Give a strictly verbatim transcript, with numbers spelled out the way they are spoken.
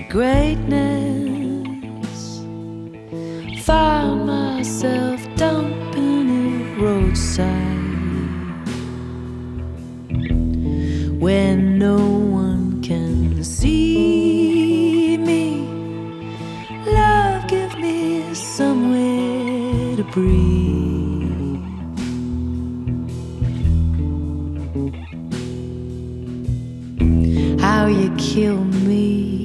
greatness. Found myself dumping it roadside when no one can see me. Love, give me somewhere to breathe. How you kill me